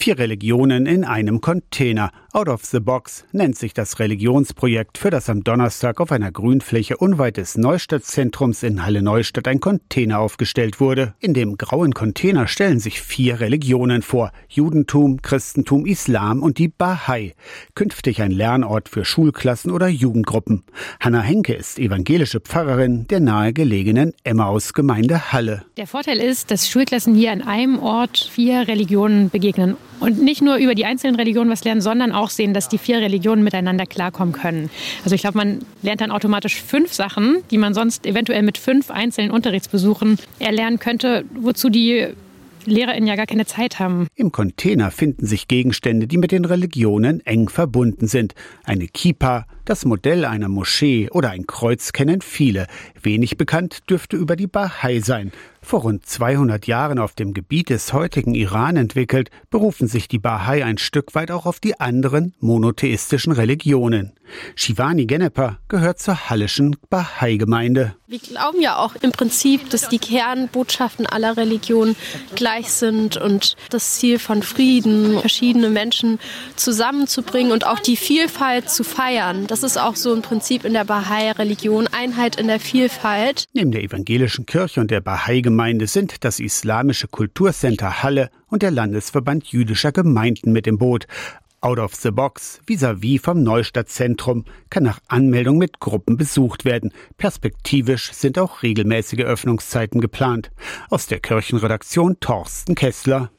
4 Religionen in einem Container. Out of the Box nennt sich das Religionsprojekt, für das am Donnerstag auf einer Grünfläche unweit des Neustadtzentrums in Halle-Neustadt ein Container aufgestellt wurde. In dem grauen Container stellen sich 4 Religionen vor: Judentum, Christentum, Islam und die Bahai. Künftig ein Lernort für Schulklassen oder Jugendgruppen. Hanna Henke ist evangelische Pfarrerin der nahegelegenen Emmaus-Gemeinde Halle. Der Vorteil ist, dass Schulklassen hier an einem Ort 4 Religionen begegnen und nicht nur über die einzelnen Religionen was lernen, sondern auch sehen, dass die 4 Religionen miteinander klarkommen können. Also ich glaube, man lernt dann automatisch 5 Sachen, die man sonst eventuell mit 5 einzelnen Unterrichtsbesuchen erlernen könnte, wozu die LehrerInnen ja gar keine Zeit haben. Im Container finden sich Gegenstände, die mit den Religionen eng verbunden sind. Eine Kippa, das Modell einer Moschee oder ein Kreuz kennen viele. Wenig bekannt dürfte über die Bahai sein. Vor rund 200 Jahren auf dem Gebiet des heutigen Iran entwickelt, berufen sich die Bahai ein Stück weit auch auf die anderen monotheistischen Religionen. Shivani Genepa gehört zur hallischen Bahai-Gemeinde. Wir glauben ja auch im Prinzip, dass die Kernbotschaften aller Religionen gleich sind und das Ziel von Frieden, verschiedene Menschen zusammenzubringen und auch die Vielfalt zu feiern. Das ist auch so ein Prinzip in der Bahai-Religion, Einheit in der Vielfalt. Neben der evangelischen Kirche und der Bahai-Gemeinde sind das Islamische Kulturcenter Halle und der Landesverband jüdischer Gemeinden mit im Boot. Out of the Box, vis-à-vis vom Neustadtzentrum, kann nach Anmeldung mit Gruppen besucht werden. Perspektivisch sind auch regelmäßige Öffnungszeiten geplant. Aus der Kirchenredaktion Thorsten Kessler.